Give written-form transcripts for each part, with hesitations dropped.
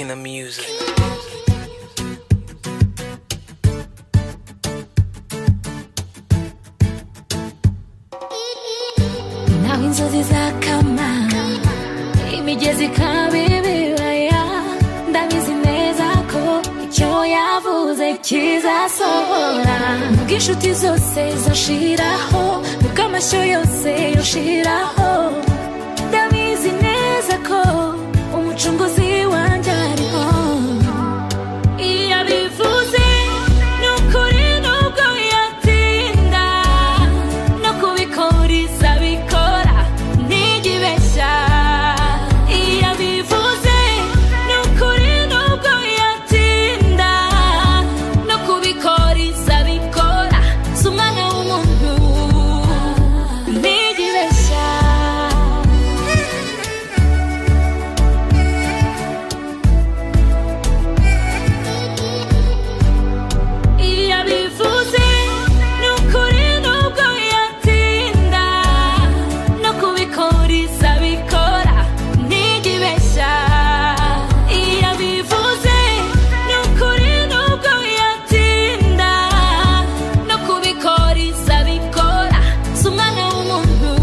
Kina Music. Naho inzozi zakama imigezi kabibibaya ndabizi neza ko icyo yavuze kizasohora nubwo inshuti zose zoshiraho nubwo amashyo yose yoshiraho ndabizi neza ko umucunguzi wanjye ariho iyo abivuze ni ukuri nubwo yatinda no kubikora izabikora ntigibeshya iyo abivuze ni ukuri nubwo yatinda no kubikora izabikora si umwana w'umuntu ntigibeshya iyo abivuze ni ukuri nubwo yatinda no kubikora izabikora ntigibeshya iyo abivuze ni ukuri nubwo yatinda no kubikora izabikora si umwana w'umuntu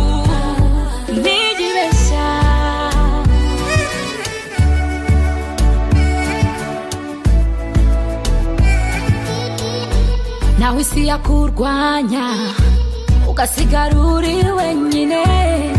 ntigibeshya nawe isi yakurwanya ugasigara uri wenyine